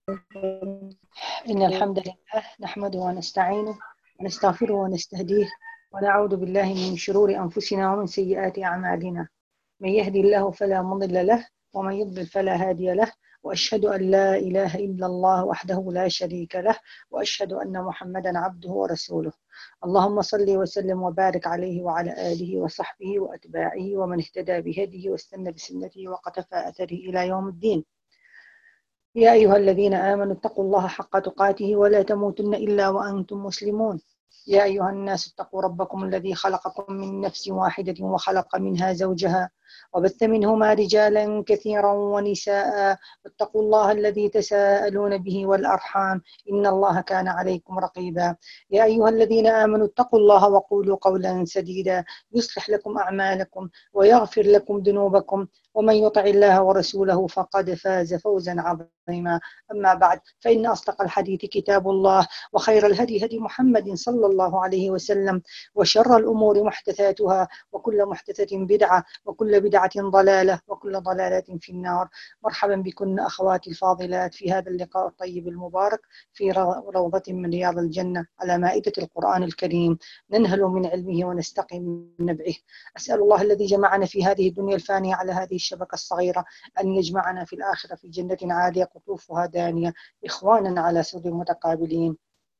إن الحمد لله نحمده ونستعينه ونستغفره ونستهديه ونعوذ بالله من شرور أنفسنا ومن سيئات أعمالنا. من يهدي الله فلا مضل له ومن يضلل فلا هادي له، وأشهد أن لا إله إلا الله وحده لا شريك له، وأشهد أن محمدا عبده ورسوله. اللهم صل وسلم وبارك عليه وعلى آله وصحبه وأتباعه ومن اهتدى بهديه واستنى بسنته وقتفى أثره إلى يوم الدين. يا أيها الذين آمنوا اتقوا الله حق تقاته ولا تموتن إلا وأنتم مسلمون. يا أيها الناس اتقوا ربكم الذي خلقكم من نفس واحدة وخلق منها زوجها وبث منهما رجالا كثيرا ونساء، واتقوا الله الذي تساءلون به والأرحام إن الله كان عليكم رقيبا. يا أيها الذين آمنوا اتقوا الله وقولوا قولا سديدا يصلح لكم أعمالكم ويغفر لكم ذنوبكم، ومن يطع الله ورسوله فقد فاز فوزا عظيما. أما بعد، فإن أصدق الحديث كتاب الله، وخير الهدي هدي محمد صلى الله عليه وسلم، وشر الأمور محدثاتها، وكل محدثة بدعة، وكل بدعة ضلالة، وكل ضلالة في النار. مرحبا بكن أخواتي الفاضلات في هذا اللقاء الطيب المبارك في روضة من رياض الجنة على مائدة القرآن الكريم، ننهل من علمه ونستقي من نبعه. أسأل الله الذي جمعنا في هذه الدنيا الفانية على هذه الشبكة الصغيرة أن يجمعنا في الآخرة في جنة عالية قطوفها دانية، إخوانا على سرر متقابلين.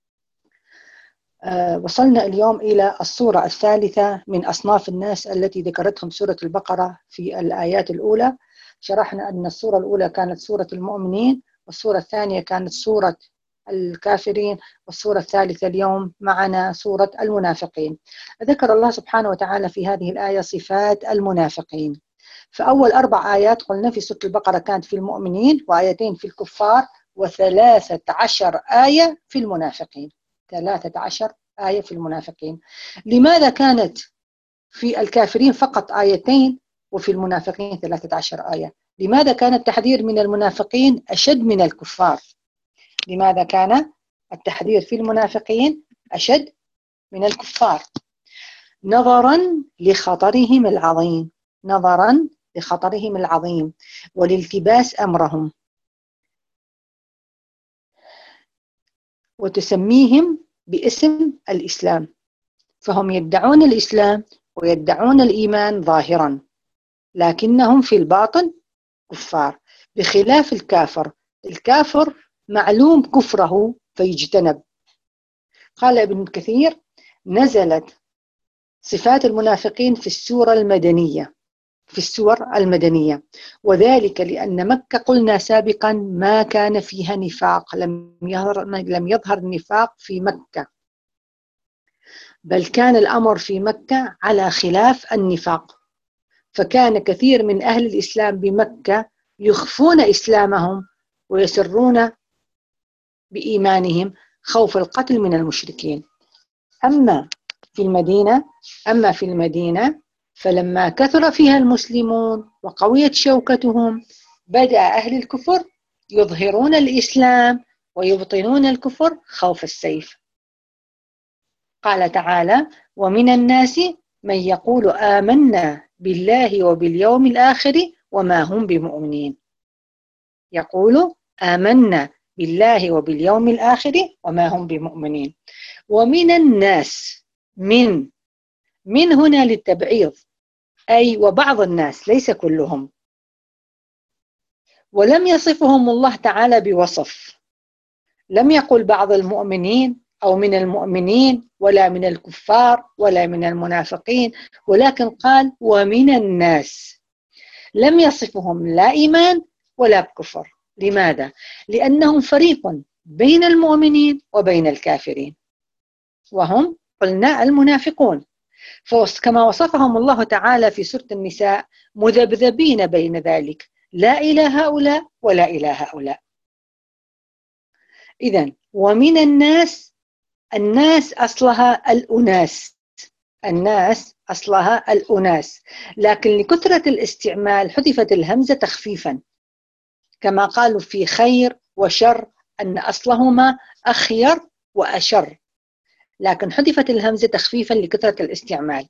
وصلنا اليوم إلى الصورة الثالثة من أصناف الناس التي ذكرتهم سورة البقرة في الآيات الأولى. شرحنا أن الصورة الأولى كانت سورة المؤمنين، والصورة الثانية كانت سورة الكافرين، والصورة الثالثة اليوم معنا سورة المنافقين. ذكر الله سبحانه وتعالى في هذه الآية صفات المنافقين. فأول 4 آيات قلنا في سورة البقرة كانت في المؤمنين، وآيتين في الكفار، و13 آية في المنافقين. 13 آية في المنافقين. لماذا كانت في الكافرين فقط آيتين وفي المنافقين 13 آية؟ لماذا كان التحذير من المنافقين أشد من الكفار؟ لماذا كان التحذير في المنافقين أشد من الكفار؟ نظرا لخطرهم العظيم، نظرا لخطرهم العظيم والالتباس أمرهم، وتسميهم باسم الإسلام. فهم يدعون الإسلام ويدعون الإيمان ظاهرا، لكنهم في الباطن كفار، بخلاف الكافر. الكافر معلوم كفره فيجتنب. قال ابن كثير: نزلت صفات المنافقين في السورة المدنية، في السور المدنية، وذلك لأن مكة قلنا سابقا ما كان فيها نفاق، لم يظهر النفاق في مكة، بل كان الأمر في مكة على خلاف النفاق. فكان كثير من أهل الإسلام بمكة يخفون إسلامهم ويسرون بإيمانهم خوف القتل من المشركين. أما في المدينة فلما كثر فيها المسلمون وقويت شوكتهم، بدأ أهل الكفر يظهرون الإسلام ويبطنون الكفر خوف السيف. قال تعالى: ومن الناس من يقول آمنا بالله وباليوم الآخر وما هم بمؤمنين. يقول آمنا بالله وباليوم الآخر وما هم بمؤمنين. ومن الناس، من هنا للتبعيض، أي وبعض الناس ليس كلهم، ولم يصفهم الله تعالى بوصف. لم يقل بعض المؤمنين أو من المؤمنين ولا من الكفار ولا من المنافقين، ولكن قال ومن الناس. لم يصفهم لا إيمان ولا كفر. لماذا؟ لأنهم فريق بين المؤمنين وبين الكافرين، وهم قلنا المنافقون. كما وصفهم الله تعالى في سورة النساء مذبذبين بين ذلك، لا إلى هؤلاء ولا إلى هؤلاء. إذن ومن الناس، الناس أصلها الأناس، الناس أصلها الأناس، لكن لكثرة الاستعمال حذفت الهمزة تخفيفا، كما قالوا في خير وشر أن أصلهما أخير وأشر، لكن حذفت الهمزة تخفيفا لكثرة الاستعمال.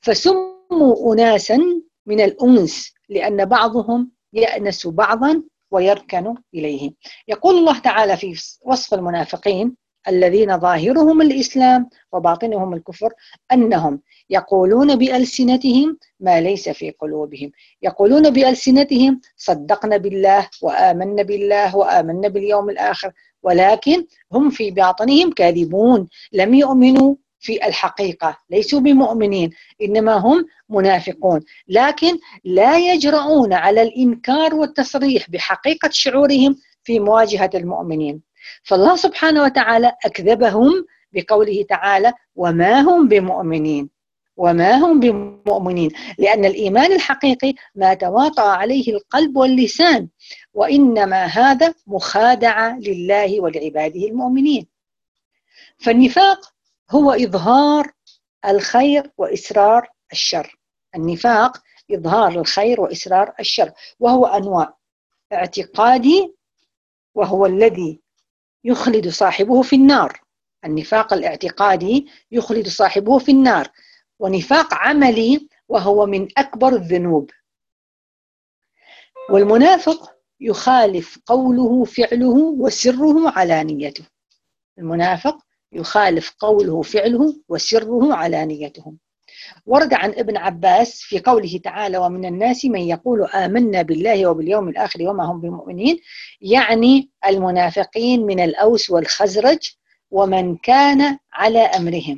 فسموا أناسا من الأنس لأن بعضهم يأنس بعضا ويركن إليه. يقول الله تعالى في وصف المنافقين الذين ظاهرهم الإسلام وباطنهم الكفر أنهم يقولون بألسنتهم ما ليس في قلوبهم. يقولون بألسنتهم صدقنا بالله وآمنا بالله وآمنا باليوم الآخر، ولكن هم في باطنهم كاذبون، لم يؤمنوا في الحقيقة، ليسوا بمؤمنين، إنما هم منافقون، لكن لا يجرؤون على الإنكار والتصريح بحقيقة شعورهم في مواجهة المؤمنين. فالله سبحانه وتعالى أكذبهم بقوله تعالى وما هم بمؤمنين، وما هم بمؤمنين، لأن الإيمان الحقيقي ما تواطأ عليه القلب واللسان، وإنما هذا مخادعة لله ولعباده المؤمنين. فالنفاق هو إظهار الخير وإسرار الشر. النفاق إظهار الخير وإسرار الشر، وهو أنواع: اعتقادي وهو الذي يخلد صاحبه في النار، النفاق الاعتقادي يخلد صاحبه في النار، ونفاق عملي وهو من أكبر الذنوب. والمنافق يخالف قوله فعله وسره علانيته. المنافق يخالف قوله فعله وسره علانيته. ورد عن ابن عباس في قوله تعالى ومن الناس من يقول آمنا بالله وباليوم الآخر وما هم بمؤمنين، يعني المنافقين من الأوس والخزرج ومن كان على أمرهم.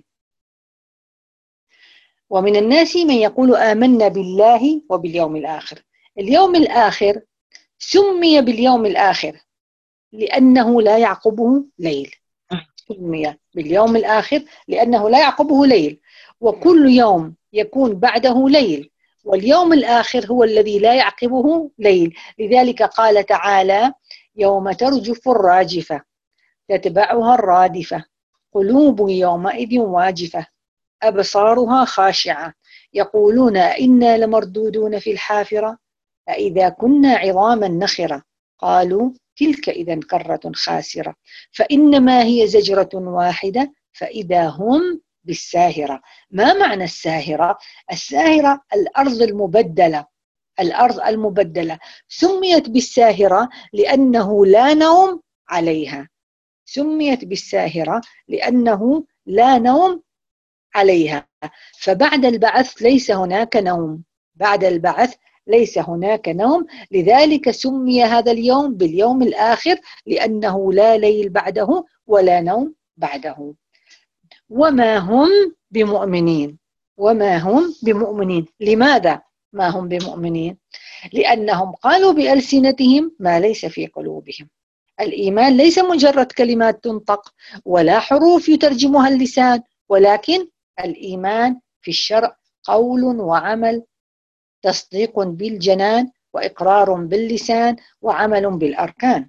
ومن الناس من يقول آمنا بالله وباليوم الآخر. اليوم الآخر سمي باليوم الآخر لأنه لا يعقبه ليل، سمي باليوم الآخر لأنه لا يعقبه ليل، وكل يوم يكون بعده ليل، واليوم الآخر هو الذي لا يعقبه ليل. لذلك قال تعالى يوم ترجف الراجفة تتبعها الرادفة قلوب يومئذ واجفة أبصارها خاشعة يقولون إنا لمردودون في الحافرة أإذا كنا عظاما نخرة قالوا تلك إذا كرة خاسرة فإنما هي زجرة واحدة فإذا هم بالساهرة. ما معنى الساهرة؟ الساهرة الأرض المبدلة، الأرض المبدلة سميت بالساهرة لأنه لا نوم عليها، سميت بالساهرة لأنه لا نوم عليها. فبعد البعث ليس هناك نوم، بعد البعث ليس هناك نوم، لذلك سمي هذا اليوم باليوم الآخر لأنه لا ليل بعده ولا نوم بعده. وما هم بمؤمنين، وما هم بمؤمنين. لماذا ما هم بمؤمنين؟ لأنهم قالوا بألسنتهم ما ليس في قلوبهم. الإيمان ليس مجرد كلمات تنطق ولا حروف يترجمها اللسان، ولكن الإيمان في الشرع قول وعمل، تصديق بالجنان وإقرار باللسان وعمل بالأركان.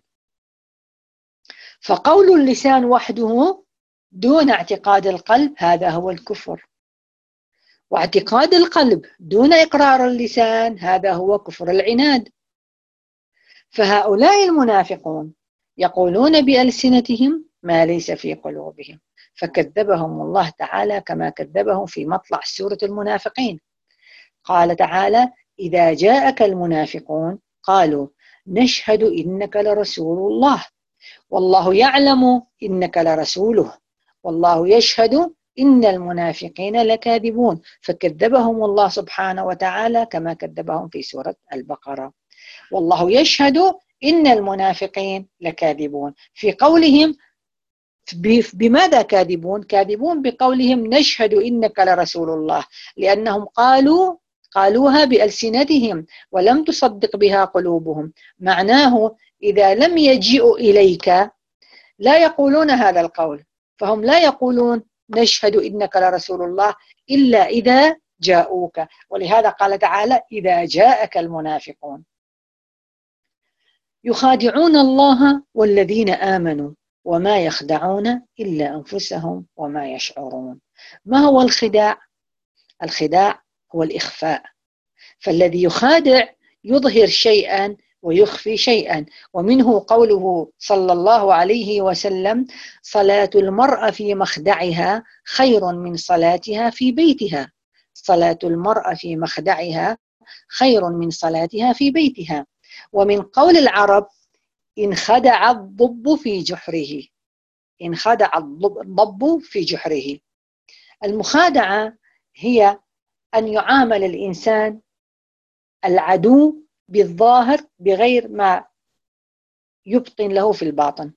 فقول اللسان وحده دون اعتقاد القلب هذا هو الكفر، واعتقاد القلب دون إقرار اللسان هذا هو كفر العناد. فهؤلاء المنافقون يقولون بألسنتهم ما ليس في قلوبهم، فكذبهم الله تعالى كما كذبهم في مطلع سورة المنافقين. قال تعالى إذا جاءك المنافقون قالوا نشهد إنك لرسول الله والله يعلم إنك لرسوله والله يشهد إن المنافقين لكاذبون، فكذبهم الله سبحانه وتعالى كما كذبهم في سورة البقرة. والله يشهد إن المنافقين لكاذبون في قولهم بماذا كاذبون؟ كاذبون بقولهم نشهد إنك لرسول الله، لأنهم قالوها بألسنتهم ولم تصدق بها قلوبهم. معناه إذا لم يجيئوا إليك لا يقولون هذا القول، فهم لا يقولون نشهد إنك لرسول الله إلا إذا جاءوك. ولهذا قال تعالى إذا جاءك المنافقون. يخادعون الله والذين آمنوا وما يخدعون إلا أنفسهم وما يشعرون. ما هو الخداع؟ الخداع هو الإخفاء، فالذي يخادع يظهر شيئا ويخفي شيئا، ومنه قوله صلى الله عليه وسلم صلاة المرأة في مخدعها خير من صلاتها في بيتها، صلاة المرأة في مخدعها خير من صلاتها في بيتها. ومن قول العرب إن خدع الضب في جحره. إن خدع الضب في جحره. المخادعة هي أن يعامل الإنسان العدو بالظاهر بغير ما يبطن له في الباطن.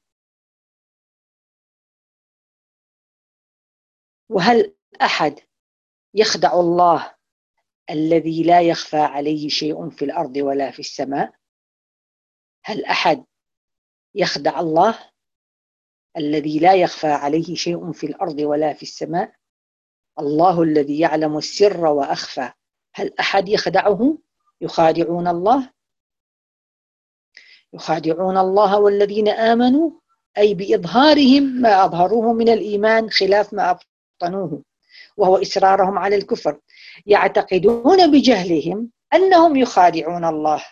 وهل أحد يخدع الله الذي لا يخفى عليه شيء في الأرض ولا في السماء؟ هل أحد يخدع الله الذي لا يخفى عليه شيء في الأرض ولا في السماء؟ الله الذي يعلم السر وأخفى. هل أحد يخدعه؟ يخادعون الله. يخادعون الله والذين آمنوا، أي بإظهارهم ما أظهروه من الإيمان خلاف ما أبطنوه، وهو إصرارهم على الكفر. يعتقدون بجهلهم أنهم يخادعون الله.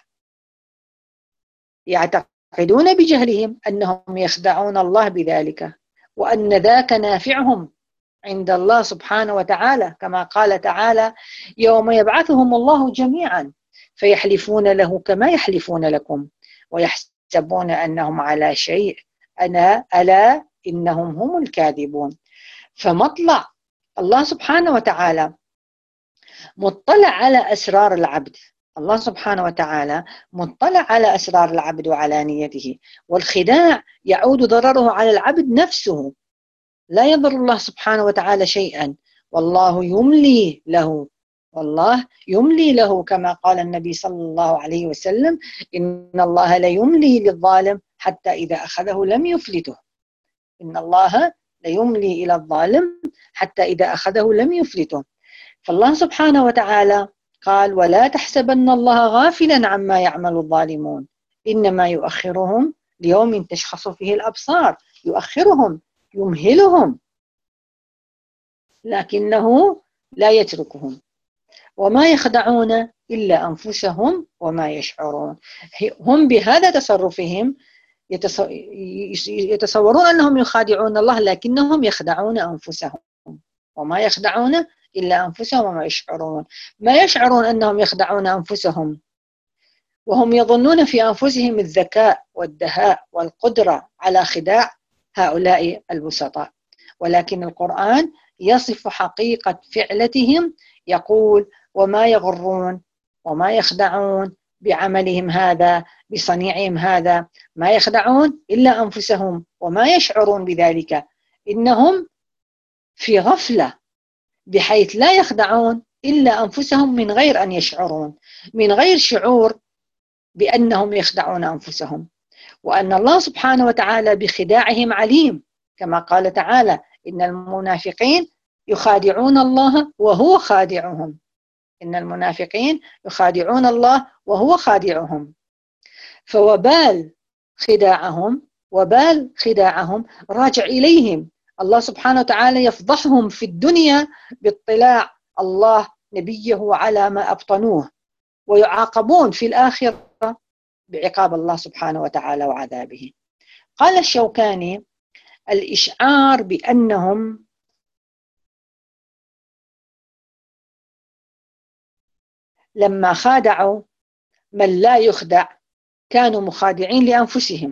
يعتقدون بجهلهم أنهم يخدعون الله بذلك، وأن ذاك نافعهم عند الله سبحانه وتعالى، كما قال تعالى: يوم يبعثهم الله جميعا فيحلفون له كما يحلفون لكم ويحسبون أنهم على شيء ألا إنهم هم الكاذبون. فمطلع الله سبحانه وتعالى مطلع على أسرار العبد. الله سبحانه وتعالى مطلع على أسرار العبد وعلى نيته، والخداع يعود ضرره على العبد نفسه. لا يضر الله سبحانه وتعالى شيئا، والله يملي له. والله يملي له، كما قال النبي صلى الله عليه وسلم: إن الله ليملي للظالم حتى إذا أخذه لم يفلته. إن الله ليملي إلى الظالم حتى إذا أخذه لم يفلته. فالله سبحانه وتعالى قال: ولا تحسبن الله غافلا عما يعمل الظالمون إنما يؤخرهم ليوم تشخص فيه الأبصار. يؤخرهم، يمهلهم، لكنه لا يتركهم. وما يخدعون إلا أنفسهم وما يشعرون. هم بهذا تصرفهم يتصورون أنهم يخادعون الله، لكنهم يخدعون أنفسهم. وما يخدعون إلا أنفسهم وما يشعرون. ما يشعرون أنهم يخدعون أنفسهم، وهم يظنون في أنفسهم الذكاء والدهاء والقدرة على خداع هؤلاء البسطاء. ولكن القرآن يصف حقيقة فعلتهم، يقول: وما يغرون وما يخدعون بعملهم هذا، بصنيعهم هذا، ما يخدعون إلا أنفسهم وما يشعرون بذلك. إنهم في غفلة، بحيث لا يخدعون إلا أنفسهم من غير أن يشعرون، من غير شعور بأنهم يخدعون أنفسهم، وأن الله سبحانه وتعالى بخداعهم عليم، كما قال تعالى: إن المنافقين يخادعون الله وهو خادعهم. إن المنافقين يخادعون الله وهو خادعهم. فوبال خداعهم راجع إليهم. الله سبحانه وتعالى يفضحهم في الدنيا باطلاع الله نبيه على ما أبطنوه، ويعاقبون في الآخرة بعقاب الله سبحانه وتعالى وعذابه. قال الشوكاني: الإشعار بأنهم لما خادعوا من لا يخدع كانوا مخادعين لأنفسهم.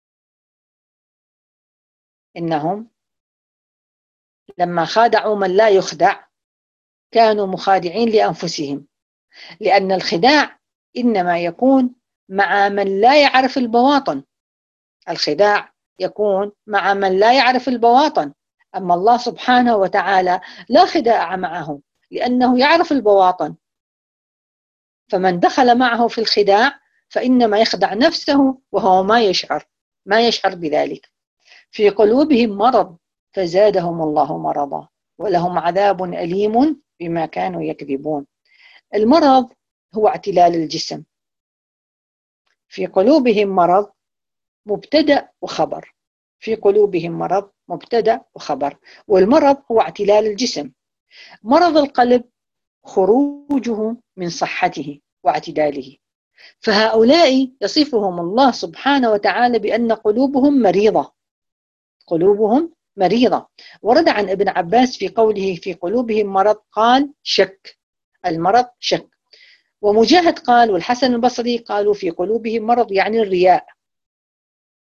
إنهم لما خادعوا من لا يخدع كانوا مخادعين لأنفسهم، لأن الخداع إنما يكون مع من لا يعرف البواطن. الخداع يكون مع من لا يعرف البواطن، أما الله سبحانه وتعالى لا خداع معه لأنه يعرف البواطن. فمن دخل معه في الخداع فإنما يخدع نفسه وهو ما يشعر بذلك. في قلوبهم مرض فزادهم الله مرضا ولهم عذاب أليم بما كانوا يكذبون. المرض هو اعتلال الجسم. في قلوبهم مرض، مبتدأ وخبر. في قلوبهم مرض، مبتدأ وخبر. والمرض هو اعتلال الجسم. مرض القلب خروجه من صحته واعتداله. فهؤلاء يصفهم الله سبحانه وتعالى بأن قلوبهم مريضة. قلوبهم مريضة. ورد عن ابن عباس في قوله في قلوبهم مرض قال: شك. المرض شك. ومجاهد قال والحسن البصري قالوا في قلوبهم مرض يعني الرياء.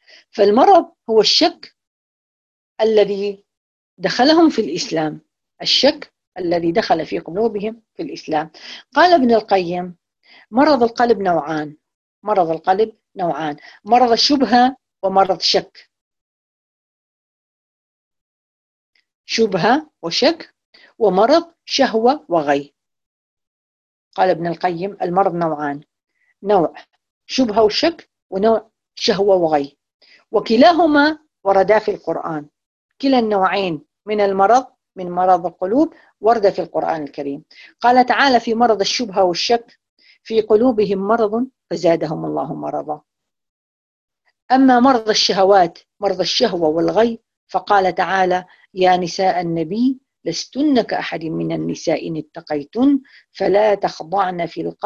فالمرض هو الشك الذي دخلهم في الإسلام، الشك الذي دخل في قلوبهم في الإسلام. قال ابن القيم: مرض القلب نوعان، مرض القلب نوعان، مرض الشبهة ومرض شك. شبهة وشك، ومرض شهوة وغي. قال ابن القيم: المرض نوعان، نوع شبهة وشك، ونوع شهوة وغي، وكلاهما وردا في القرآن. كلا النوعين من المرض، من مرض القلوب، ورد في القرآن الكريم. قال تعالى في مرض الشبهة والشك: في قلوبهم مرض فزادهم الله مرضا. أما مرض الشهوات، مرض الشهوة والغي، فقال تعالى: يا نساء النبي لستن كأحد من النساء إن اتقيتن فلا تخضعن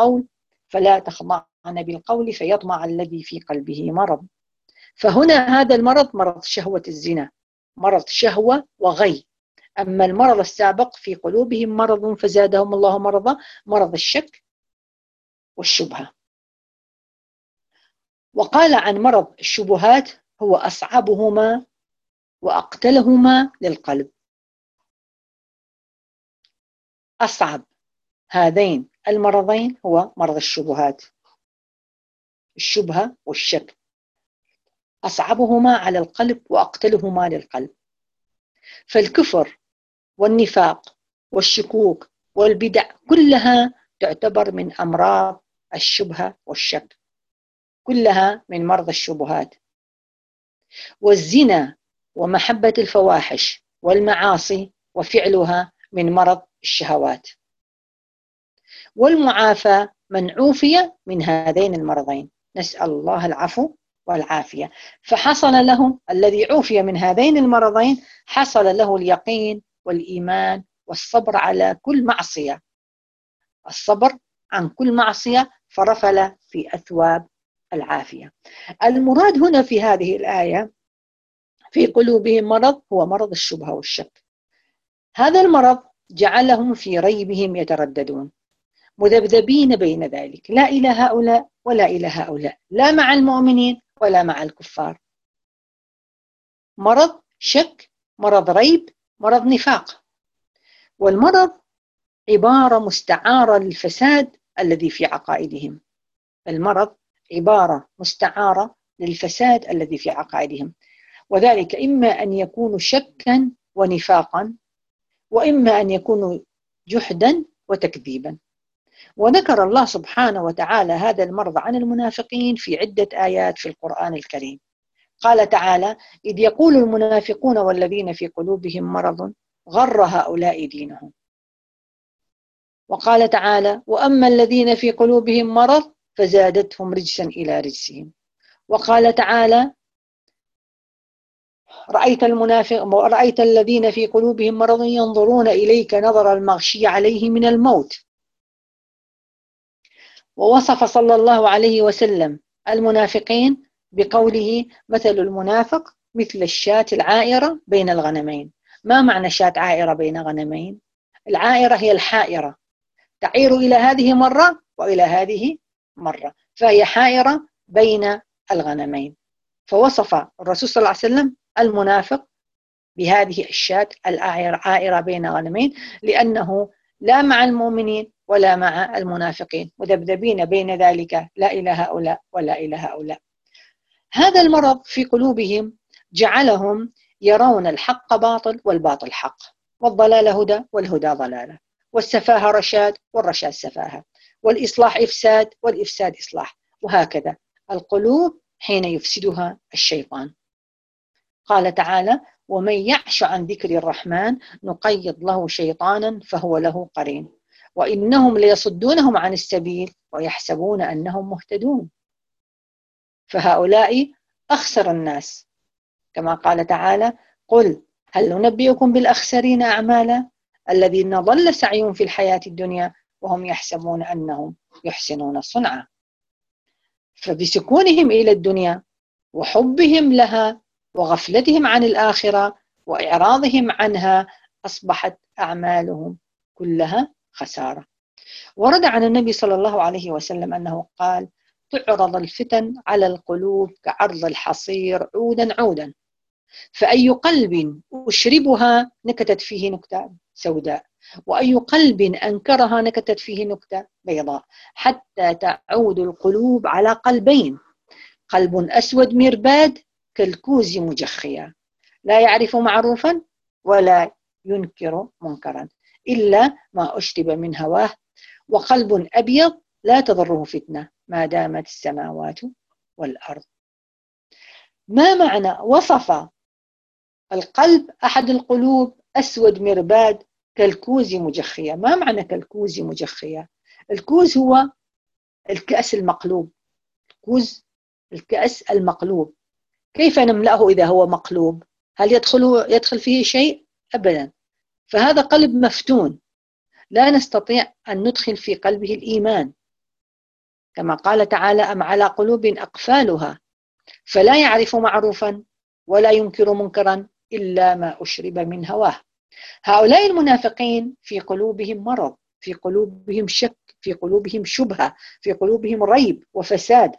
بالقول فيطمع الذي في قلبه مرض. فهنا هذا المرض مرض شهوة الزنا، مرض شهوة وغي. أما المرض السابق: في قلوبهم مرض فزادهم الله مرضا، مرض الشك والشبهة. وقال عن مرض الشبهات: هو أصعبهما وأقتلهما للقلب. أصعب هذين المرضين هو مرض الشبهات، الشبهة والشك، أصعبهما على القلب وأقتلهما للقلب. فالكفر والنفاق والشكوك والبدع كلها تعتبر من أمراض الشبهة والشك، كلها من مرض الشبهات. والزنا ومحبة الفواحش والمعاصي وفعلها من مرض الشهوات. والمعافى من عوفي من هذين المرضين، نسأل الله العفو والعافية. فحصل له الذي عوفي من هذين المرضين، حصل له اليقين والإيمان والصبر على كل معصية، الصبر عن كل معصية، فرفل في أثواب العافية. المراد هنا في هذه الآية: في قلوبهم مرض، هو مرض الشبهة والشك. هذا المرض جعلهم في ريبهم يترددون، مذبذبين بين ذلك، لا إلى هؤلاء ولا إلى هؤلاء، لا مع المؤمنين ولا مع الكفار. مرض شك، مرض ريب، مرض نفاق. والمرض عبارة مستعارة للفساد الذي في عقائدهم. المرض عبارة مستعارة للفساد الذي في عقائدهم، وذلك إما أن يكون شكا ونفاقا، وإما أن يكون جحدا وتكذيبا. وذكر الله سبحانه وتعالى هذا المرض عن المنافقين في عدة آيات في القرآن الكريم. قال تعالى: إذ يقول المنافقون والذين في قلوبهم مرض غر هؤلاء دينهم. وقال تعالى: وأما الذين في قلوبهم مرض فزادتهم رجسا إلى رجسهم. وقال تعالى: رأيت الذين في قلوبهم مرض ينظرون إليك نظر المغشي عليه من الموت. ووصف صلى الله عليه وسلم المنافقين بقوله: مثل المنافق مثل الشاة العائرة بين الغنمين. ما معنى شاة عائرة بين غنمين؟ العائرة هي الحائرة، تعير إلى هذه مرة وإلى هذه مرة، فهي حائرة بين الغنمين. فوصف الرسول صلى الله عليه وسلم المنافق بهذه الشاة العائرة بين غنمين، لأنه لا مع المؤمنين ولا مع المنافقين، مذبذبين بين ذلك، لا إلى هؤلاء ولا إلى هؤلاء. هذا المرض في قلوبهم جعلهم يرون الحق باطل والباطل حق، والضلال هدى والهدى ضلالة، والسفاهة رشاد والرشاد سفاهة، والإصلاح إفساد والإفساد إصلاح، وهكذا القلوب حين يفسدها الشيطان. قال تعالى: ومن يعش عن ذكر الرحمن نقيض له شيطانا فهو له قرين وإنهم ليصدونهم عن السبيل ويحسبون أنهم مهتدون. فهؤلاء أخسر الناس، كما قال تعالى: قل هل ننبئكم بالأخسرين أعمالا الذين ضل سعيهم في الحياة الدنيا وهم يحسبون أنهم يحسنون صنعا. فبسكونهم إلى الدنيا وحبهم لها وغفلتهم عن الآخرة وإعراضهم عنها أصبحت أعمالهم كلها خسارة. ورد عن النبي صلى الله عليه وسلم أنه قال: تعرض الفتن على القلوب كعرض الحصير عودا عودا، فأي قلب أشربها نكتت فيه نكتة سوداء، وأي قلب أنكرها نكتت فيه نكتة بيضاء، حتى تعود القلوب على قلبين: قلب أسود مرباد كالكوز مجخيا، لا يعرف معروفا ولا ينكر منكرا إلا ما أشرب من هواه، وقلب أبيض لا تضره فتنة ما دامت السماوات والأرض. ما معنى وصف القلب أحد القلوب أسود مرباد كالكوز مجخية؟ ما معنى كالكوز مجخية؟ الكوز هو الكأس المقلوب، الكأس المقلوب، كيف نملأه إذا هو مقلوب؟ هل يدخل فيه شيء؟ أبدا. فهذا قلب مفتون، لا نستطيع أن ندخل في قلبه الإيمان، كما قال تعالى: أم على قلوب أقفالها فلا يعرف معروفا ولا ينكر منكرا إلا ما أشرب من هواه. هؤلاء المنافقين في قلوبهم مرض، في قلوبهم شك، في قلوبهم شبهة، في قلوبهم ريب وفساد،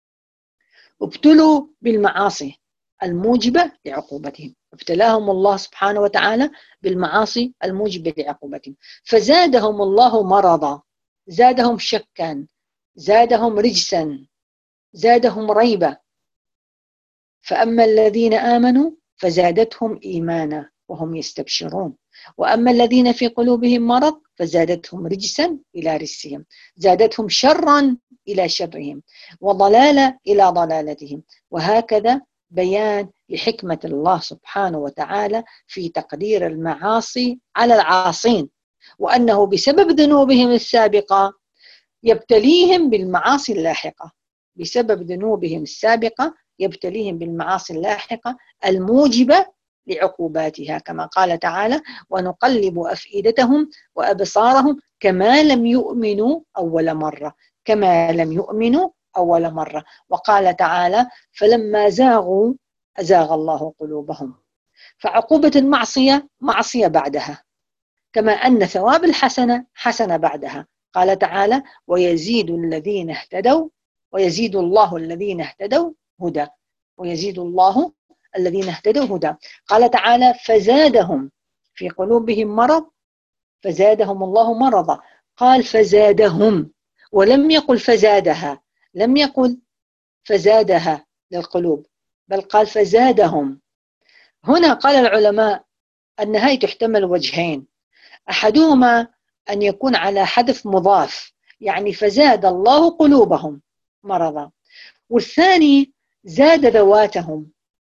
ابتلوا بالمعاصي الموجبة لعقوبتهم، ابتلاهم الله سبحانه وتعالى بالمعاصي الموجبة لعقوبتهم، فزادهم الله مرضا، زادهم شكا، زادهم رجسا، زادهم ريبة. فأما الذين آمنوا فزادتهم إيمانا وهم يستبشرون، وأما الذين في قلوبهم مرض فزادتهم رجسا إلى رجسهم، زادتهم شرا إلى شرهم، وضلالا إلى ضلالتهم. وهكذا بيان لحكمة الله سبحانه وتعالى في تقدير المعاصي على العاصين، وأنه بسبب ذنوبهم السابقة يبتليهم بالمعاصي اللاحقة، بسبب ذنوبهم السابقة يبتليهم بالمعاصي اللاحقة الموجبة لعقوباتها، كما قال تعالى: ونقلب أفئدتهم وأبصارهم كما لم يؤمنوا أول مرة، كما لم يؤمنوا أول مرة. وقال تعالى: فلما زاغوا أزاغ الله قلوبهم. فعقوبة المعصية معصية بعدها، كما أن ثواب الحسنة حسنة بعدها. قال تعالى: ويزيد الذين اهتدوا، ويزيد الله الذين اهتدوا هدى، ويزيد الله الذين اهتدوا هدى. قال تعالى: فزادهم في قلوبهم مرض فزادهم الله مرضا، قال فزادهم ولم يقل فزادها، لم يقل فزادها للقلوب، بل قال فزادهم. هنا قال العلماء النهاية تحتمل وجهين: أحدهما أن يكون على حذف مضاف، يعني فزاد الله قلوبهم مرضا، والثاني زاد ذواتهم.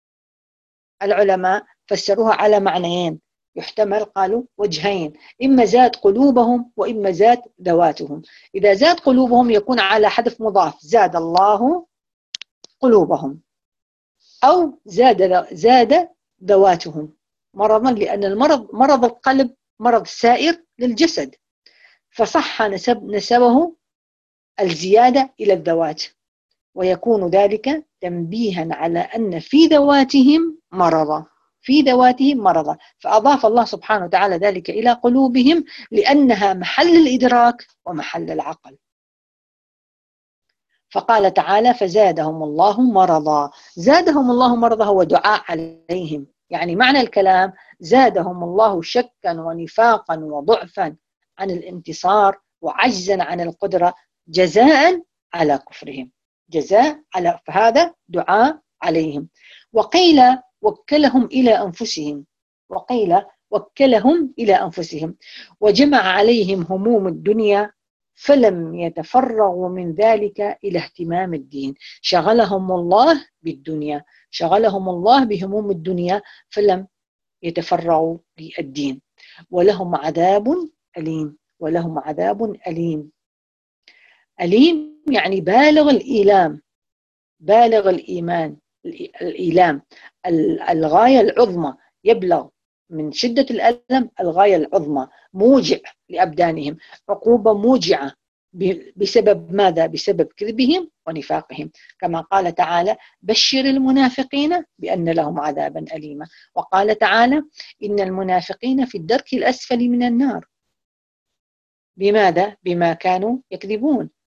العلماء فسروها على معنيين، يحتمل قالوا وجهين: إما زاد قلوبهم وإما زاد ذواتهم. إذا زاد قلوبهم يكون على حذف مضاف، زاد الله قلوبهم، أو زاد ذواتهم مرضا، لأن المرض مرض القلب مرض سائر للجسد، فصح نسبه الزيادة إلى الذوات، ويكون ذلك تنبيها على أن في ذواتهم مرضا، في ذواتهم مرضا، فأضاف الله سبحانه وتعالى ذلك إلى قلوبهم لأنها محل الإدراك ومحل العقل. فقال تعالى: فزادهم الله مرضا. زادهم الله مرضا هو دعاء عليهم، يعني معنى الكلام: زادهم الله شكا ونفاقا وضعفا عن الانتصار وعجزا عن القدرة، جزاء على كفرهم، جزاء على، فهذا دعاء عليهم. وقيل وكلهم إلى أنفسهم، وقيل وكلهم إلى أنفسهم، وجمع عليهم هموم الدنيا فلم يتفرغوا من ذلك إلى اهتمام الدين. شغلهم الله بالدنيا، شغلهم الله بهموم الدنيا، فلم يتفرغوا للدين. ولهم عذاب أليم، ولهم عذاب أليم. أليم يعني بالغ الإيلام، بالغ الإيمان، الإيلام، الغاية العظمى، يبلغ من شدة الألم الغاية العظمى، موجع لأبدانهم، عقوبة موجعة بسبب ماذا؟ بسبب كذبهم ونفاقهم، كما قال تعالى: بشر المنافقين بأن لهم عذابا أليما. وقال تعالى: إن المنافقين في الدرك الأسفل من النار. بماذا؟ بما كانوا يكذبون،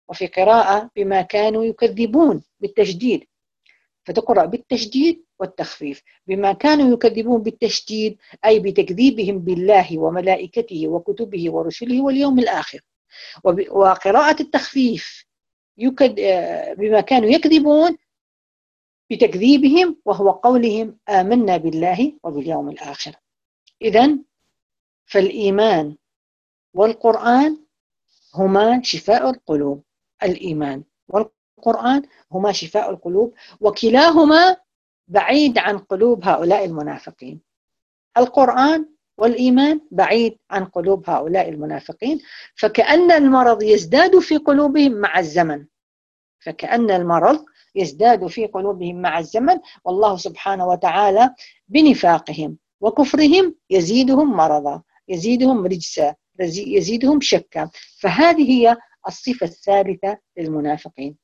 وفي قراءة بما كانوا يكذبون بالتشديد، فتقرأ بالتشديد والتخفيف. بما كانوا يكذبون بالتشديد أي بتكذيبهم بالله وملائكته وكتبه ورسله واليوم الآخر. وقراءة التخفيف بما كانوا يكذبون بتكذيبهم وهو قولهم آمنا بالله وباليوم الآخر. إذن فالإيمان والقرآن هما شفاء القلوب. الإيمان والقرآن هما شفاء القلوب، وكلاهما بعيد عن قلوب هؤلاء المنافقين. القرآن والإيمان بعيد عن قلوب هؤلاء المنافقين، فكأن المرض يزداد في قلوبهم مع الزمن، فكأن المرض يزداد في قلوبهم مع الزمن، والله سبحانه وتعالى بنفاقهم وكفرهم يزيدهم مرضا، يزيدهم رجسا، يزيدهم شكا. فهذه هي الصفة الثالثة للمنافقين،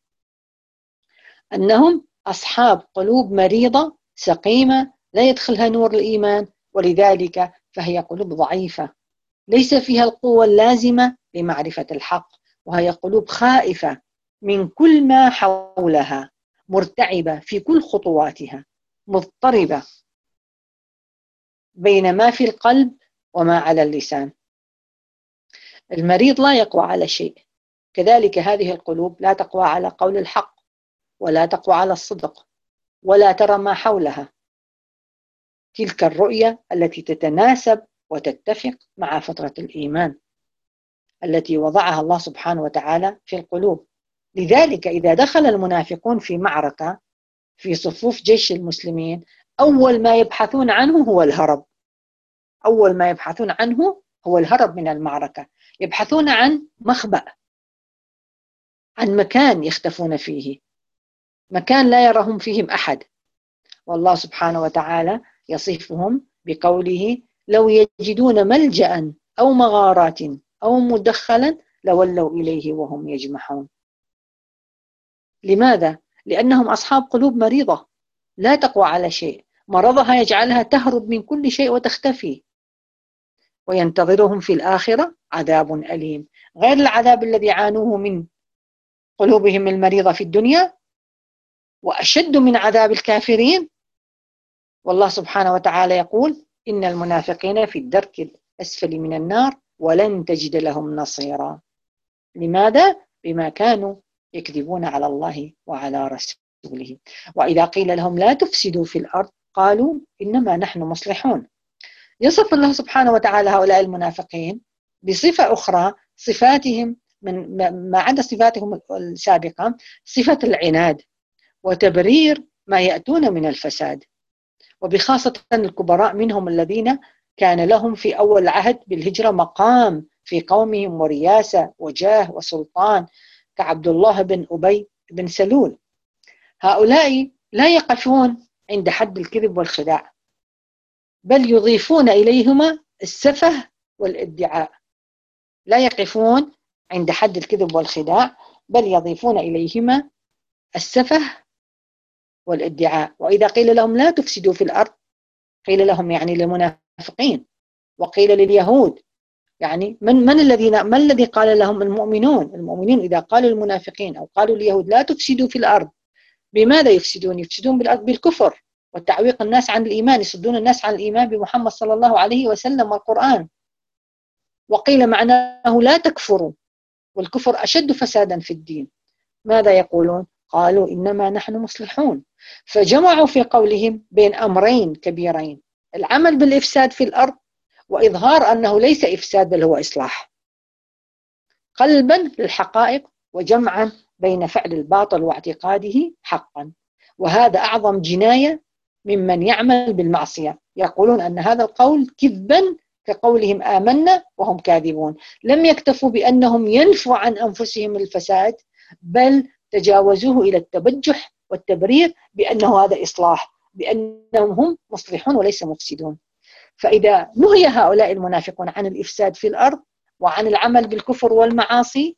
أنهم أصحاب قلوب مريضة سقيمة لا يدخلها نور الإيمان، ولذلك فهي قلوب ضعيفة ليس فيها القوة اللازمة لمعرفة الحق، وهي قلوب خائفة من كل ما حولها، مرتعبة في كل خطواتها، مضطربة بين ما في القلب وما على اللسان. المريض لا يقوى على شيء، كذلك هذه القلوب لا تقوى على قول الحق، ولا تقوى على الصدق، ولا ترى ما حولها تلك الرؤية التي تتناسب وتتفق مع فطرة الإيمان التي وضعها الله سبحانه وتعالى في القلوب. لذلك إذا دخل المنافقون في معركة في صفوف جيش المسلمين، أول ما يبحثون عنه هو الهرب، أول ما يبحثون عنه هو الهرب من المعركة، يبحثون عن مخبأ، عن مكان يختفون فيه، مكان لا يراهم فيهم أحد. والله سبحانه وتعالى يصفهم بقوله: لو يجدون ملجأ أو مغارات أو مدخلا لولوا إليه وهم يجمحون. لماذا؟ لأنهم أصحاب قلوب مريضة لا تقوى على شيء، مرضها يجعلها تهرب من كل شيء وتختفي، وينتظرهم في الآخرة عذاب أليم غير العذاب الذي يعانوه من قلوبهم المريضة في الدنيا، وأشد من عذاب الكافرين. والله سبحانه وتعالى يقول: إن المنافقين في الدرك الأسفل من النار ولن تجد لهم نصيرا. لماذا؟ بما كانوا يكذبون على الله وعلى رسوله. وإذا قيل لهم لا تفسدوا في الأرض قالوا إنما نحن مصلحون. يصف الله سبحانه وتعالى هؤلاء المنافقين بصفة أخرى، صفاتهم من ما عدا صفاتهم السابقة، صفة العناد وتبرير ما يأتون من الفساد، وبخاصة الكبراء منهم الذين كان لهم في أول العهد بالهجرة مقام في قومهم ورياسة وجاه وسلطان، كعبد الله بن أبي بن سلول. هؤلاء لا يقفون عند حد الكذب والخداع، بل يضيفون إليهما السفه والادعاء. لا يقفون عند حد الكذب والخداع، بل يضيفون إليهما السفه والادعاء. وإذا قيل لهم لا تفسدوا في الأرض، قيل لهم يعني للمنافقين، وقيل لليهود، يعني ما الذي قال لهم؟ المؤمنين إذا قالوا المنافقين أو قالوا اليهود لا تفسدوا في الأرض، بماذا يفسدون؟ يفسدون بالأرض بالكفر والتعويق الناس عن الإيمان، يصدون الناس عن الإيمان بمحمد صلى الله عليه وسلم والقرآن. وقيل معناه لا تكفروا، والكفر أشد فسادا في الدين. ماذا يقولون؟ قالوا إنما نحن مصلحون. فجمعوا في قولهم بين أمرين كبيرين: العمل بالإفساد في الأرض، وإظهار أنه ليس إفساد بل هو إصلاح، قلبا للحقائق وجمعا بين فعل الباطل واعتقاده حقا. وهذا أعظم جناية ممن يعمل بالمعصية. يقولون أن هذا القول كذبا كقولهم آمنا وهم كاذبون. لم يكتفوا بأنهم ينفوا عن أنفسهم الفساد، بل تجاوزوه إلى التبجح والتبرير بأنه هذا إصلاح، بأنهم هم مصلحون وليس مفسدون. فإذا نهي هؤلاء المنافقون عن الإفساد في الأرض وعن العمل بالكفر والمعاصي،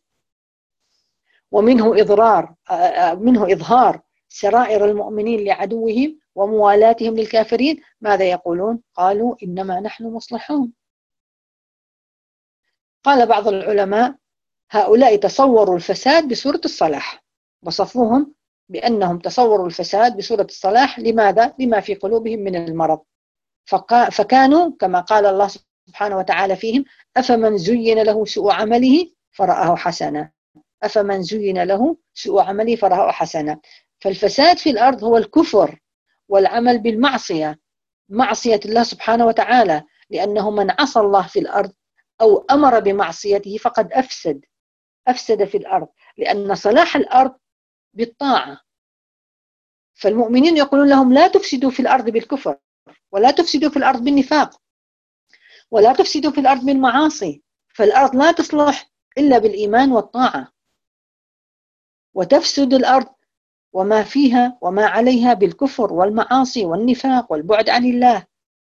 ومنه إظهار سرائر المؤمنين لعدوهم وموالاتهم للكافرين، ماذا يقولون؟ قالوا إنما نحن مصلحون. قال بعض العلماء: هؤلاء تصوروا الفساد بصورة الصلاح، وصفوهم بأنهم تصوروا الفساد بصورة الصلاح. لماذا؟ لما في قلوبهم من المرض. فكانوا كما قال الله سبحانه وتعالى فيهم: أفمن زين له سوء عمله فرآه حسنا. أفمن زين له سوء عمله فرآه حسنا. فالفساد في الأرض هو الكفر والعمل بالمعصية، معصية الله سبحانه وتعالى، لأنه من عصى الله في الأرض أو أمر بمعصيته فقد أفسد في الأرض، لأن صلاح الأرض بالطاعة. فالمؤمنين يقولون لهم: لا تفسدوا في الأرض بالكفر، ولا تفسدوا في الأرض بالنفاق، ولا تفسدوا في الأرض بالمعاصي. فالأرض لا تصلح إلا بالإيمان والطاعة، وتفسد الأرض وما فيها وما عليها بالكفر والمعاصي والنفاق والبعد عن الله.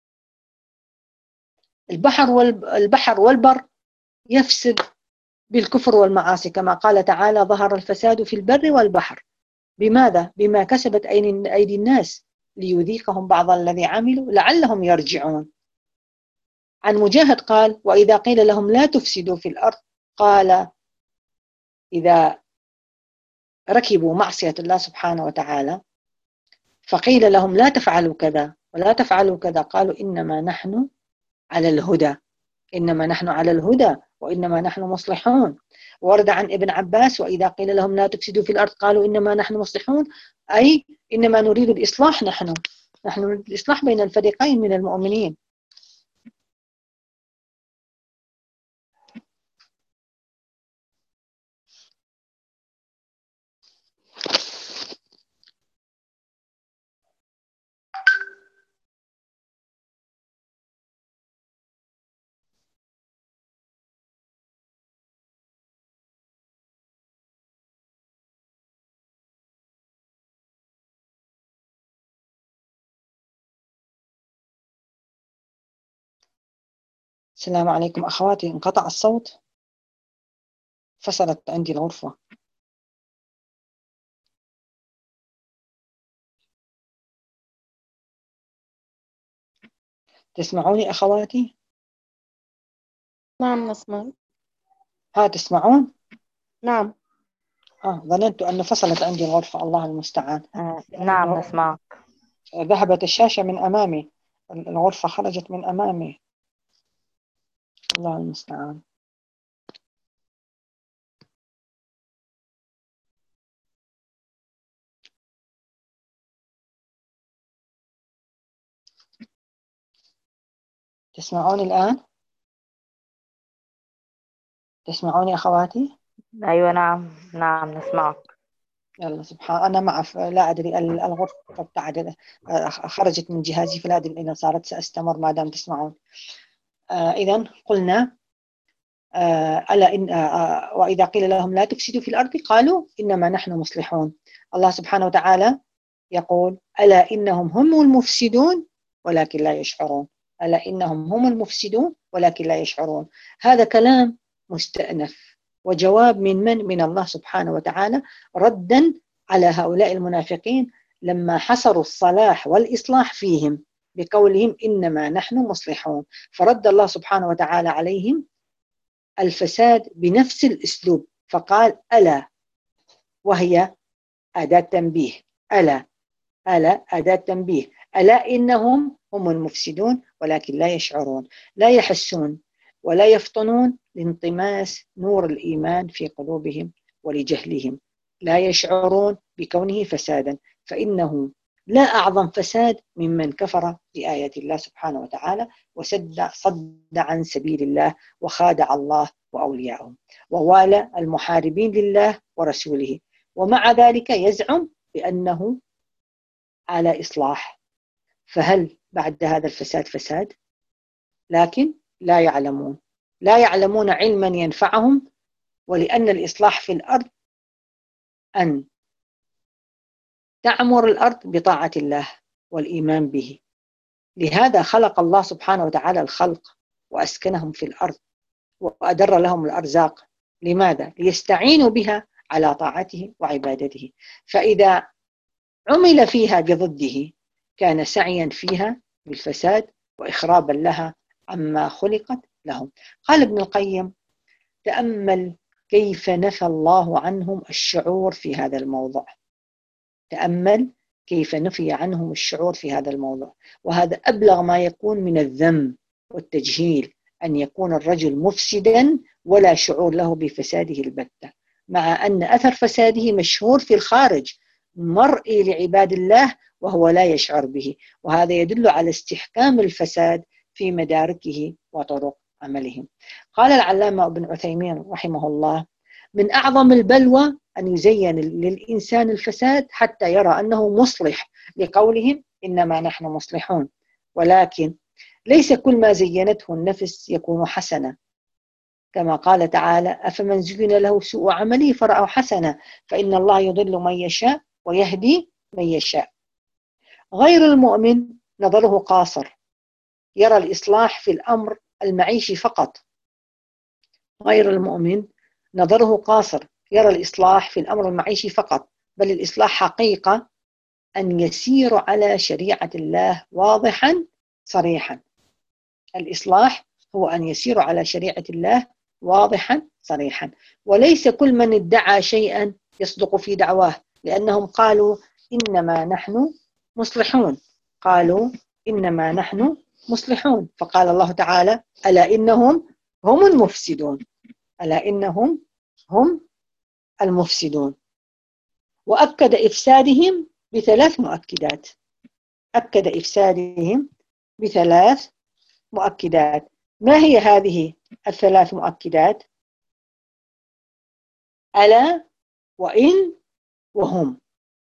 البحر والبر يفسد بالكفر والمعاصي، كما قال تعالى: ظهر الفساد في البر والبحر. بماذا؟ بما كسبت أيدي الناس ليذيقهم بعض الذي عملوا لعلهم يرجعون. عن مجاهد قال: وإذا قيل لهم لا تفسدوا في الأرض، قال: إذا ركبوا معصية الله سبحانه وتعالى فقيل لهم لا تفعلوا كذا ولا تفعلوا كذا، قالوا: إنما نحن على الهدى، إنما نحن على الهدى وإنما نحن مصلحون. ورد عن ابن عباس: وإذا قيل لهم لا تفسدوا في الأرض قالوا إنما نحن مصلحون، أي إنما نريد الإصلاح. نحن نريد الإصلاح بين الفريقين من المؤمنين. السلام عليكم أخواتي، انقطع الصوت، فصلت عندي الغرفة. تسمعوني أخواتي؟ نعم نسمع. تسمعون؟ نعم. ظننت أن فصلت عندي الغرفة، الله المستعان. نعم نسمع. ذهبت الشاشة من أمامي، الغرفة خرجت من أمامي، الله المستعان. تسمعوني الآن؟ تسمعوني أخواتي؟ أيوة نعم نسمعك. يلا سبحان، أنا لا أدري الغرفة ابتعدت، خرجت من جهازي، فلا أدري إذا صارت سأستمر ما دام تسمعون. إذن قلنا: ألا إن وإذا قيل لهم لا تفسدوا في الأرض قالوا إنما نحن مصلحون. الله سبحانه وتعالى يقول: ألا إنهم هم المفسدون ولكن لا يشعرون. ألا إنهم هم المفسدون ولكن لا يشعرون. هذا كلام مستأنف وجواب من الله سبحانه وتعالى، ردا على هؤلاء المنافقين لما حصروا الصلاح والإصلاح فيهم بقولهم إنما نحن مصلحون. فرد الله سبحانه وتعالى عليهم الفساد بنفس الأسلوب، فقال: ألا، وهي أداة تنبيه. ألا أداة تنبيه. ألا إنهم هم المفسدون ولكن لا يشعرون، لا يحسون ولا يفطنون لانطماس نور الإيمان في قلوبهم ولجهلهم، لا يشعرون بكونه فسادا، فإنه لا أعظم فساد ممن كفر بآيات الله سبحانه وتعالى صد عن سبيل الله وخادع الله وأولياءه ووالى المحاربين لله ورسوله، ومع ذلك يزعم بأنه على إصلاح. فهل بعد هذا الفساد فساد؟ لكن لا يعلمون علما ينفعهم، ولأن الإصلاح في الأرض أن تعمر الأرض بطاعة الله والإيمان به. لهذا خلق الله سبحانه وتعالى الخلق وأسكنهم في الأرض وأدر لهم الأرزاق. لماذا؟ ليستعينوا بها على طاعته وعبادته. فإذا عمل فيها بضده كان سعيا فيها بالفساد وإخرابا لها عما خلقت لهم. قال ابن القيم: تأمل كيف نفى الله عنهم الشعور في هذا الموضوع. تأمل كيف نفي عنهم الشعور في هذا الموضوع. وهذا أبلغ ما يكون من الذم والتجهيل، أن يكون الرجل مفسدا ولا شعور له بفساده البتة، مع أن أثر فساده مشهور في الخارج مرئي لعباد الله وهو لا يشعر به. وهذا يدل على استحكام الفساد في مداركه وطرق عملهم. قال العلامة ابن عثيمين رحمه الله: من أعظم البلوى أن يزين للإنسان الفساد حتى يرى أنه مصلح، لقولهم إنما نحن مصلحون. ولكن ليس كل ما زينته النفس يكون حسنا، كما قال تعالى: أفمن زين له سوء عمله فرأوا حسنا فإن الله يضل من يشاء ويهدي من يشاء. غير المؤمن نظره قاصر، يرى الإصلاح في الأمر المعيشي فقط. غير المؤمن نظره قاصر، يرى الإصلاح في الأمر المعيشي فقط، بل الإصلاح حقيقة أن يسير على شريعة الله واضحا صريحا. الإصلاح هو أن يسير على شريعة الله واضحا صريحا. وليس كل من ادعى شيئا يصدق في دعواه، لأنهم قالوا إنما نحن مصلحون. قالوا إنما نحن مصلحون. فقال الله تعالى: ألا إنهم هم المفسدون. ألا إنهم هم المفسدون. وأكد إفسادهم بثلاث مؤكدات. أكد إفسادهم بثلاث مؤكدات. ما هي هذه الثلاث مؤكدات؟ ألا وإن وهم.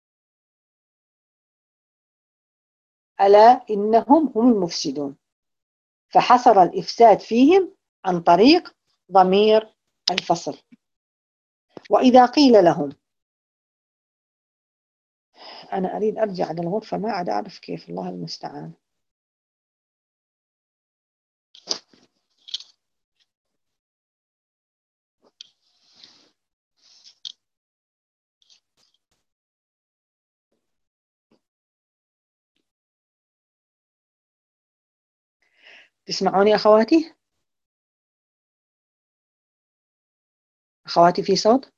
ألا إنهم هم المفسدون، فحصر الإفساد فيهم عن طريق ضمير الفصل. وإذا قيل لهم، أنا أريد أرجع للغرفة ما عاد أعرف كيف، الله المستعان. تسمعوني أخواتي؟ أخواتي في صوت؟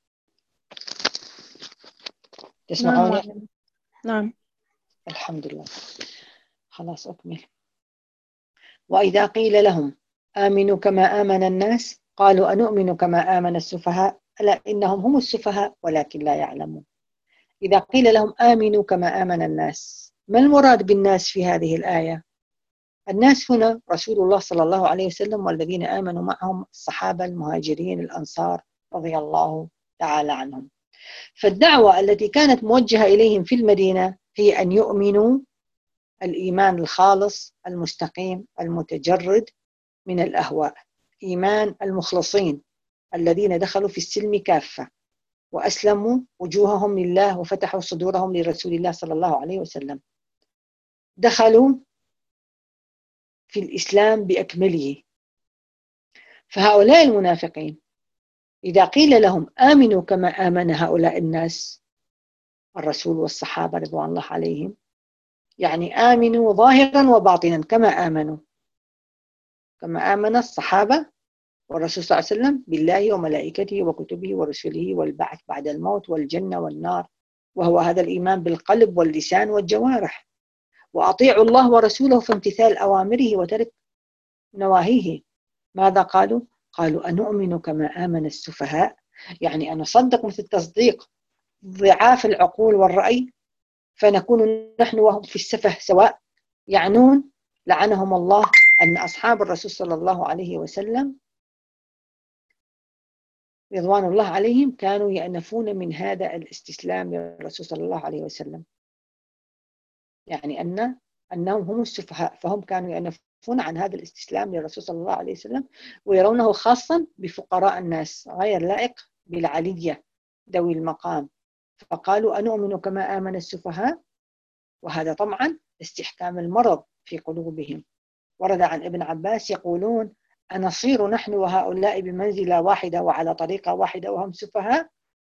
تسمعوني؟ نعم. نعم. الحمد لله. خلاص أكمل. وإذا قيل لهم آمنوا كما آمن الناس قالوا أنؤمن كما آمن السفهاء ألا إنهم هم السفهاء ولكن لا يعلمون. إذا قيل لهم آمنوا كما آمن الناس، ما المراد بالناس في هذه الآية؟ الناس هنا رسول الله صلى الله عليه وسلم والذين آمنوا معهم، الصحابة المهاجرين الأنصار رضي الله تعالى عنهم. فالدعوة التي كانت موجهة إليهم في المدينة هي أن يؤمنوا الإيمان الخالص المستقيم المتجرد من الأهواء، إيمان المخلصين الذين دخلوا في السلم كافة وأسلموا وجوههم لله وفتحوا صدورهم لرسول الله صلى الله عليه وسلم، دخلوا في الإسلام بأكمله. فهؤلاء المنافقين إذا قيل لهم آمنوا كما آمن هؤلاء الناس، الرسول والصحابة رضوان الله عليهم، يعني آمنوا ظاهرا وباطنا كما آمنوا، كما آمن الصحابة والرسول صلى الله عليه وسلم بالله وملائكته وكتبه ورسله والبعث بعد الموت والجنة والنار، وهو هذا الإيمان بالقلب واللسان والجوارح. وأطيعوا الله ورسوله في امتثال أوامره وترك نواهيه. ماذا قالوا؟ قالوا أنؤمن كما آمن السفهاء، يعني أن نصدق مثل تصديق ضعاف العقول والرأي، فنكون نحن وهم في السفه سواء. يعنون لعنهم الله أن أصحاب الرسول صلى الله عليه وسلم رضوان الله عليهم كانوا يأنفون من هذا الاستسلام للرسول صلى الله عليه وسلم، يعني أنهم هم السفهاء، فهم كانوا يأنفون عن هذا الاستسلام للرسول صلى الله عليه وسلم ويرونه خاصا بفقراء الناس غير لائق بالعلية ذوي المقام، فقالوا أنؤمن كما آمن السفهاء. وهذا طبعا استحكام المرض في قلوبهم. ورد عن ابن عباس يقولون أنصير نحن وهؤلاء بمنزلة واحدة وعلى طريقة واحدة وهم سفهاء؟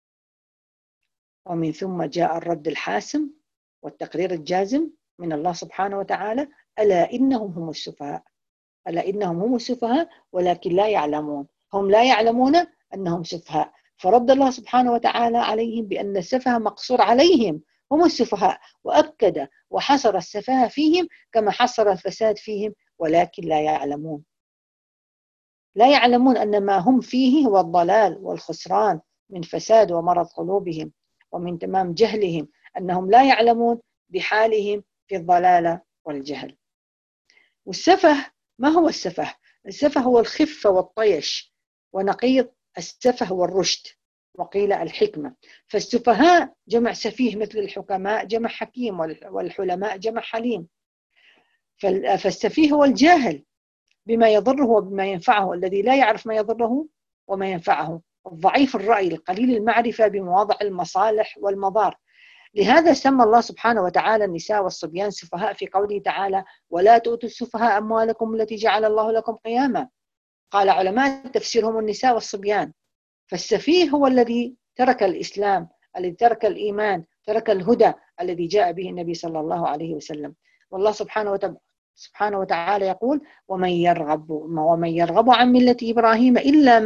ومن ثم جاء الرد الحاسم والتقرير الجازم من الله سبحانه وتعالى: ألا إنهم هم السفهاء. ألا إنهم هم السفهاء ولكن لا يعلمون. هم لا يعلمون أنهم سفهاء، فرد الله سبحانه وتعالى عليهم بأن السفه مقصور عليهم، هم السفهاء، وأكد وحصر السفه فيهم كما حصر الفساد فيهم، ولكن لا يعلمون. لا يعلمون أن ما هم فيه هو الضلال والخسران من فساد ومرض قلوبهم، ومن تمام جهلهم أنهم لا يعلمون بحالهم في الضلالة والجهل. والسفه، ما هو السفه؟ السفه هو الخفة والطيش، ونقيض السفه هو الرشد، وقيل الحكمة. فالسفهاء جمع سفيه، مثل الحكماء جمع حكيم، والحلماء جمع حليم. فالسفيه هو الجاهل بما يضره وبما ينفعه، الذي لا يعرف ما يضره وما ينفعه، الضعيف الرأي، القليل المعرفة بمواضع المصالح والمضار. لهذا سمى الله سبحانه وتعالى النساء والصبيان سفهاء في قوله تعالى: ولا تؤتوا السفهاء أموالكم التي جعل الله لكم قياما. قال علماء التفسير: هم النساء والصبيان. فالسفيه هو الذي ترك الإسلام، الذي ترك الإيمان، ترك الهدى الذي جاء به النبي صلى الله عليه وسلم. والله سبحانه وتعالى يقول: ومن يرغب عن ملة إبراهيم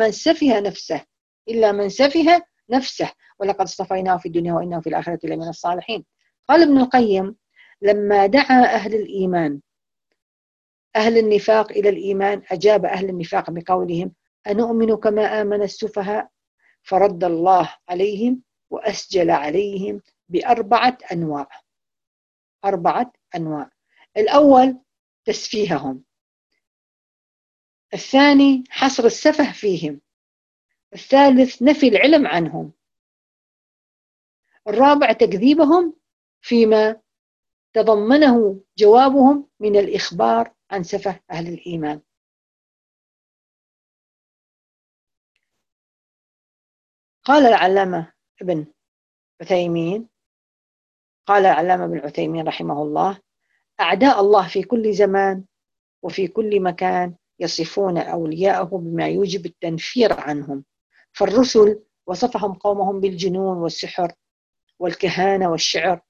إلا من سفه نفسه ولقد اصطفيناه في الدنيا وإنه في الآخرة لمن الصالحين. قال ابن القيم: لما دعا أهل النفاق إلى الإيمان، أجاب أهل النفاق بقولهم: أنؤمن كما آمن السفهاء؟ فرد الله عليهم وأسجل عليهم بأربعة أنواع. الأول تسفيههم، الثاني حصر السفه فيهم، الثالث نفي العلم عنهم، الرابع تكذيبهم فيما تضمنه جوابهم من الإخبار عن سفه أهل الإيمان. قال العلامة ابن عثيمين رحمه الله: أعداء الله في كل زمان وفي كل مكان يصفون أولياءه بما يوجب التنفير عنهم، فالرسل وصفهم قومهم بالجنون والسحر والكهانة والشعر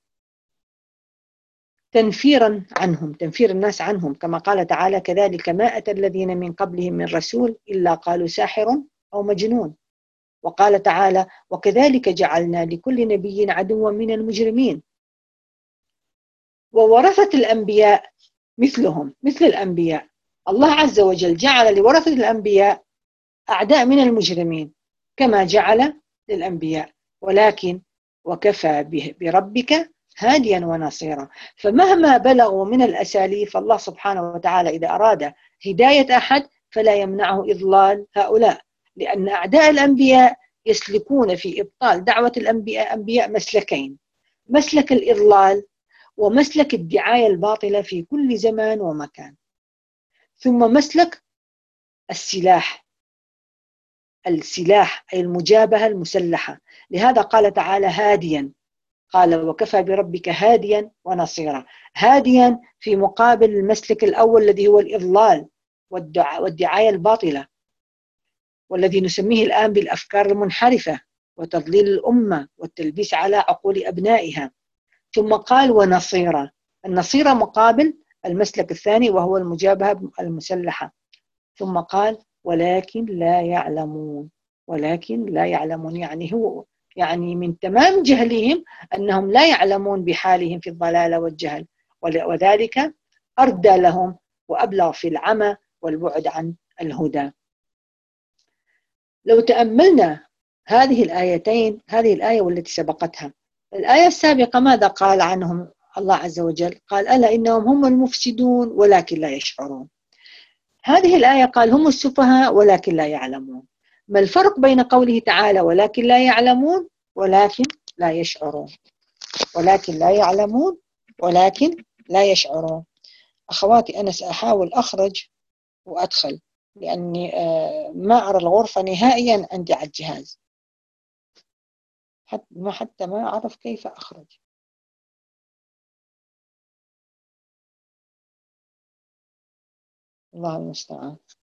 تنفيرا عنهم، تنفير الناس عنهم، كما قال تعالى: كذلك ما أتى الذين من قبلهم من رسول إلا قالوا ساحر أو مجنون. وقال تعالى: وكذلك جعلنا لكل نبي عدوا من المجرمين. وورثة الأنبياء مثلهم، مثل الأنبياء، الله عز وجل جعل لورثة الأنبياء أعداء من المجرمين كما جعل للأنبياء، ولكن وكفى بربك هاديا ونصيرا. فمهما بلغوا من الأساليب، فالله سبحانه وتعالى إذا أراد هداية أحد فلا يمنعه إضلال هؤلاء، لأن أعداء الأنبياء يسلكون في إبطال دعوة الأنبياء مسلكين: مسلك الإضلال ومسلك الدعاية الباطلة في كل زمان ومكان، ثم مسلك السلاح أي المجابهة المسلحة. لهذا قال تعالى هاديا، قال: وكفى بربك هاديا ونصيرا. هاديا في مقابل المسلك الأول الذي هو الإضلال والدعاية الباطلة، والذي نسميه الآن بالأفكار المنحرفة وتضليل الأمة والتلبيس على عقول أبنائها. ثم قال ونصيرا، النصيرة مقابل المسلك الثاني وهو المجابهة المسلحة. ثم قال: ولكن لا يعلمون. يعني من تمام جهلهم أنهم لا يعلمون بحالهم في الضلال والجهل، وذلك أردى لهم وأبلغ في العمى والبعد عن الهدى. لو تأملنا هذه الآيتين، هذه الآية والتي سبقتها، الآية السابقة ماذا قال عنهم الله عز وجل؟ قال: ألا إنهم هم المفسدون ولكن لا يشعرون. هذه الآية قال: هم السفهاء ولكن لا يعلمون. ما الفرق بين قوله تعالى ولكن لا يعلمون ولكن لا يشعرون؟ ولكن لا يعلمون ولكن لا يشعرون. أخواتي، أنا سأحاول أخرج وأدخل، لأني ما أرى الغرفة نهائيا عندي على الجهاز، حتى ما أعرف كيف أخرج. الله المستعان.